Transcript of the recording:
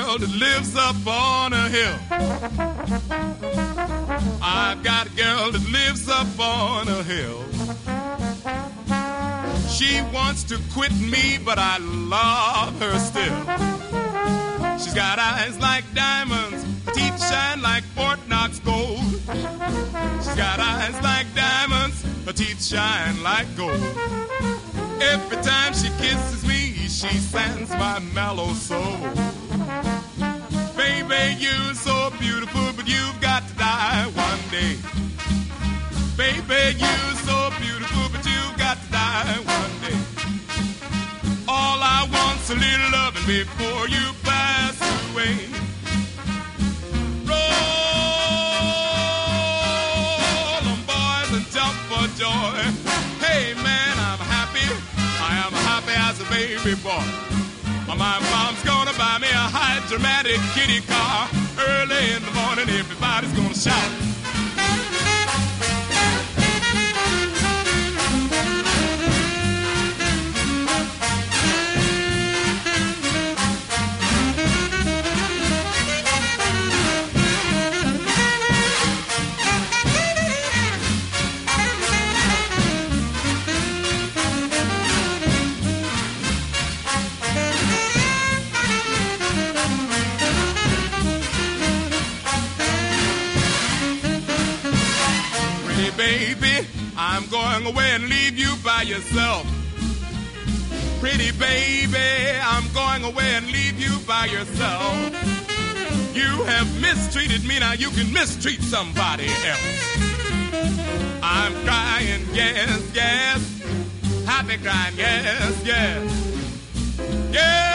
girl that lives up on a hill. I've got a girl that lives up on a hill. She wants to quit me, but I love her still. She's got eyes like diamonds, teeth shine like Fort Knox gold. She's got eyes like diamonds, her teeth shine like gold. Every time she kisses me, she sands my mellow soul. Baby, you're so beautiful, but you've got to die one day. Baby, you're so beautiful, but you've got to die one day. All I want's a little loving before you pass away. Roll on, boys, and jump for joy. Hey, man, I'm happy. I am happy as a baby boy. My mom's gonna buy me a high dramatic kitty car. Early in the morning, everybody's gonna shout. Baby, I'm going away and leave you by yourself. Pretty baby, I'm going away and leave you by yourself. You have mistreated me, now you can mistreat somebody else. I'm crying, yes, yes. Happy crying, yes, yes. Yes.